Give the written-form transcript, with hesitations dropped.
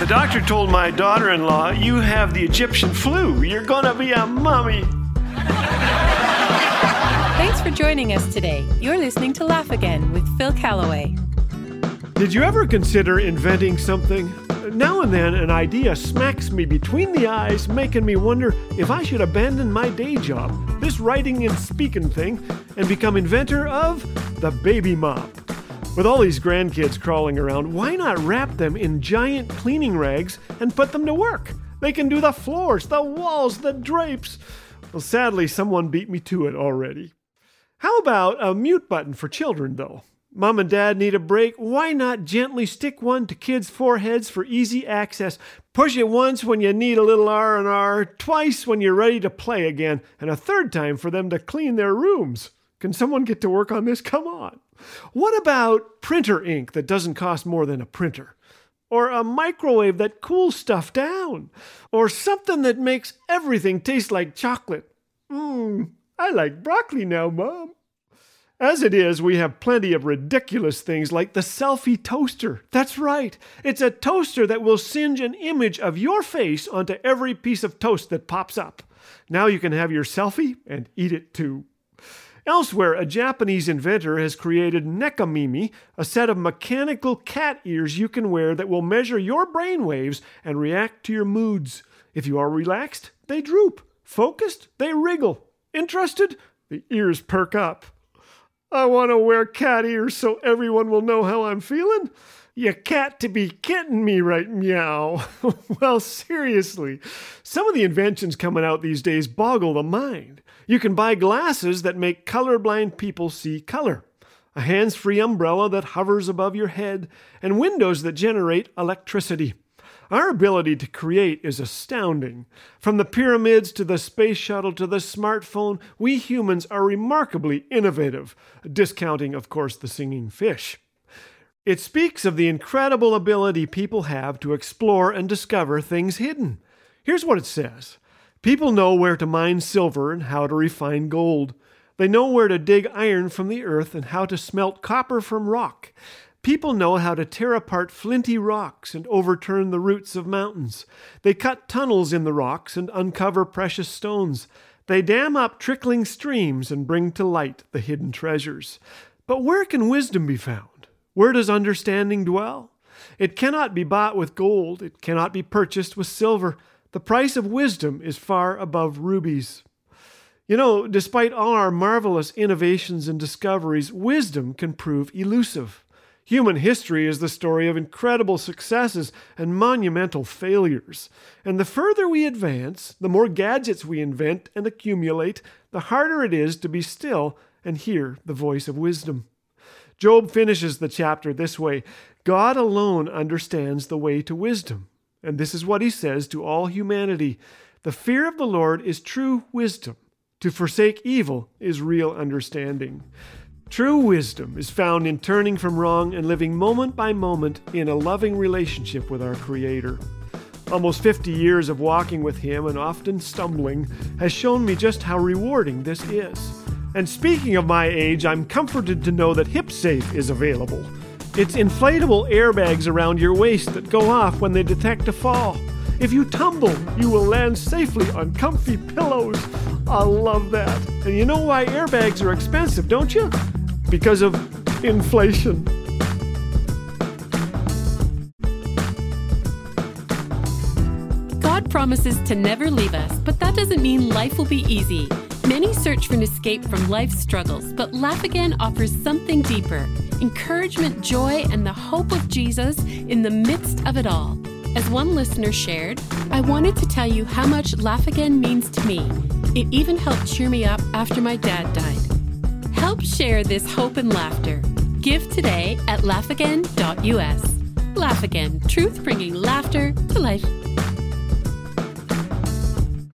doctor told my daughter-in-law, "You have the Egyptian flu. You're gonna be a mummy." Thanks for joining us today. You're listening to Laugh Again with Phil Callaway. Did you ever consider inventing something? Now and then, an idea smacks me between the eyes, making me wonder if I should abandon my day job, this writing and speaking thing, and become inventor of the baby mop. With all these grandkids crawling around, why not wrap them in giant cleaning rags and put them to work? They can do the floors, the walls, the drapes. Well, sadly, someone beat me to it already. How about a mute button for children, though? Mom and Dad need a break. Why not gently stick one to kids' foreheads for easy access? Push it once when you need a little R&R, twice when you're ready to play again, and a third time for them to clean their rooms. Can someone get to work on this? Come on. What about printer ink that doesn't cost more than a printer? Or a microwave that cools stuff down? Or something that makes everything taste like chocolate? I like broccoli now, Mom. As it is, we have plenty of ridiculous things like the selfie toaster. That's right. It's a toaster that will singe an image of your face onto every piece of toast that pops up. Now you can have your selfie and eat it too. Elsewhere, a Japanese inventor has created Nekamimi, a set of mechanical cat ears you can wear that will measure your brain waves and react to your moods. If you are relaxed, they droop. Focused, they wriggle. Interested? The ears perk up. I want to wear cat ears so everyone will know how I'm feeling. You cat to be kitten me right meow. Well, seriously, some of the inventions coming out these days boggle the mind. You can buy glasses that make colorblind people see color, a hands-free umbrella that hovers above your head, and windows that generate electricity. Our ability to create is astounding. From the pyramids to the space shuttle to the smartphone, we humans are remarkably innovative, discounting, of course, the singing fish. It speaks of the incredible ability people have to explore and discover things hidden. Here's what it says. People know where to mine silver and how to refine gold. They know where to dig iron from the earth and how to smelt copper from rock. People know how to tear apart flinty rocks and overturn the roots of mountains. They cut tunnels in the rocks and uncover precious stones. They dam up trickling streams and bring to light the hidden treasures. But where can wisdom be found? Where does understanding dwell? It cannot be bought with gold. It cannot be purchased with silver. The price of wisdom is far above rubies. You know, despite all our marvelous innovations and discoveries, wisdom can prove elusive. Human history is the story of incredible successes and monumental failures. And the further we advance, the more gadgets we invent and accumulate, the harder it is to be still and hear the voice of wisdom. Job finishes the chapter this way: God alone understands the way to wisdom. And this is what he says to all humanity: the fear of the Lord is true wisdom. To forsake evil is real understanding. True wisdom is found in turning from wrong and living moment by moment in a loving relationship with our Creator. Almost 50 years of walking with Him and often stumbling has shown me just how rewarding this is. And speaking of my age, I'm comforted to know that HipSafe is available. It's inflatable airbags around your waist that go off when they detect a fall. If you tumble, you will land safely on comfy pillows. I love that. And you know why airbags are expensive, don't you? Because of inflation. God promises to never leave us, but that doesn't mean life will be easy. Many search for an escape from life's struggles, but Laugh Again offers something deeper: encouragement, joy, and the hope of Jesus in the midst of it all. As one listener shared, I wanted to tell you how much Laugh Again means to me. It even helped cheer me up after my dad died. Help share this hope and laughter. Give today at laughagain.us. Laugh Again, truth bringing laughter to life.